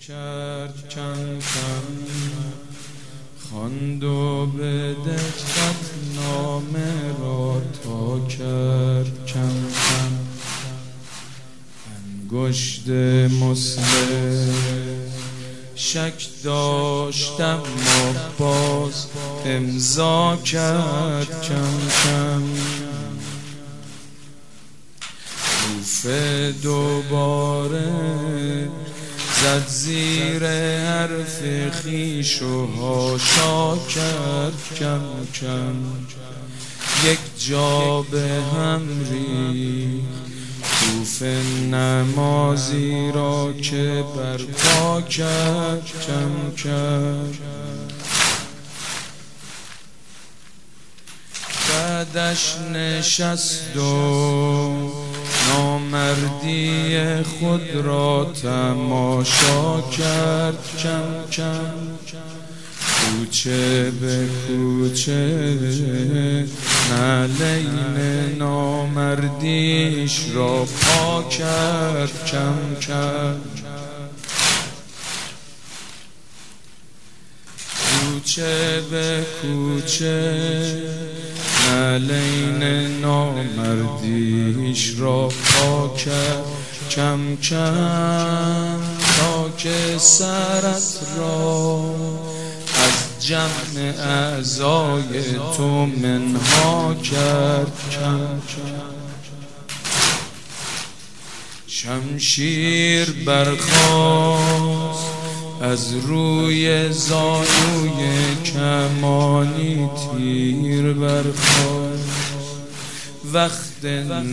کرد کم کم، خواند و به دقت نامه را تا کرد کم کم. انگشت مسلم شک داشتم و باز امضا کرد کم کم. کوفه دوباره زد زیر حرف خویش و حاشا کرد کم کم. یک جا به هم ریخت کوفه نمازی را که برپا کرد کم کم. بعدش نشست و نامردی خود را تماشا کرد کم کم. کوچه به کوچه نعلین نامردیش را پا کرد کم کم. کوچه به کوچه نعلین نامردیش را پا کرد کم کم. تا که سرت را از جمع اعضای تو منها کرد کم کم. شمشیر برخاست از روی زانوی کمانی تیر برخاست. وقت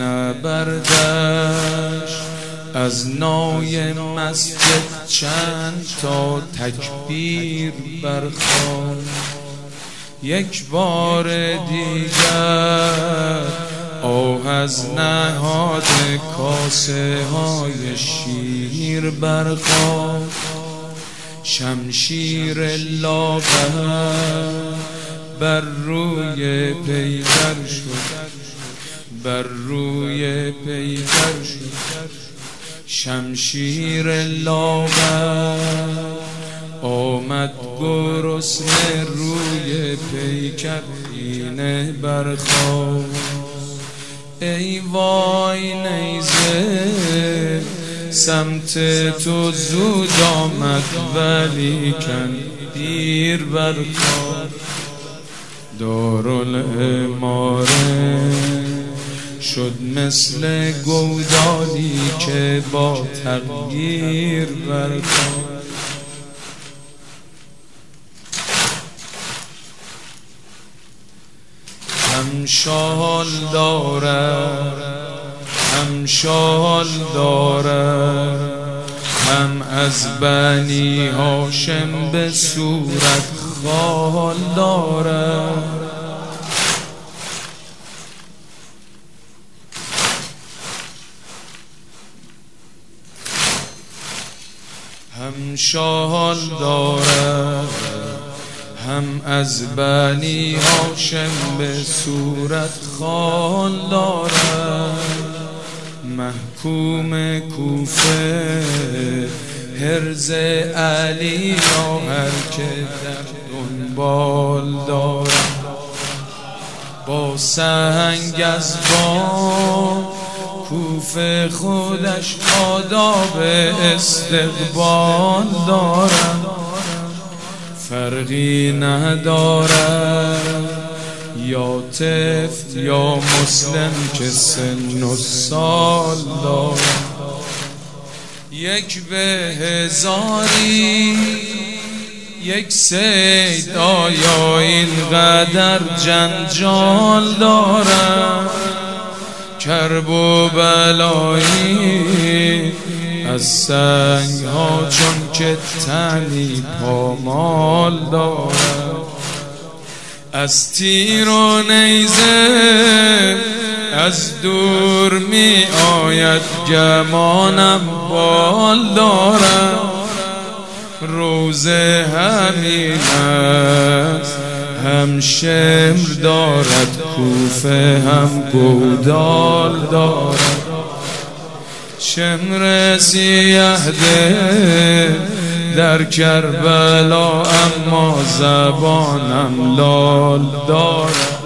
نبردش از نای مسجد چند تا تکبیر برخاست. یک بار دیگر آه از نهاد کاسه های شیر برخاست. شمشیر لاغر بر روی پیکر شد، بر روی پیکر شد. شمشیر لاغر آمد گرسنه روی پیکر اینه برخاست. ای وای نیزه سمت تو زود آمد ولیکن دیر برخاست. دارالاماره شد مثل گودالی که با تغییر برخاست. هم شال دارد هم شال دارد، هم از بنی هاشم به صورت خال دارد. هم شال دارد هم از بنی هاشم به صورت خال دارد. محکوم کوفه حرز علی را هر که در دنبال دارد. با سنگ از بام کوفه خودش آداب استقبال دارد. فرقی ندارد یا طفل یا مسلم که سن و سال دارد. یک به هزاری یک صید آیا اینقدر جنجال دارد. کرب و بلایی از سنگ ها چون که تنی پامال دارد. از تیر و نیزه از دور می آید گمانم بال دارد. روزه همین است هم شمر دارد کوفه هم گودال دارد. شمر سیه ده در کربلا، اما زبانم لال دارد.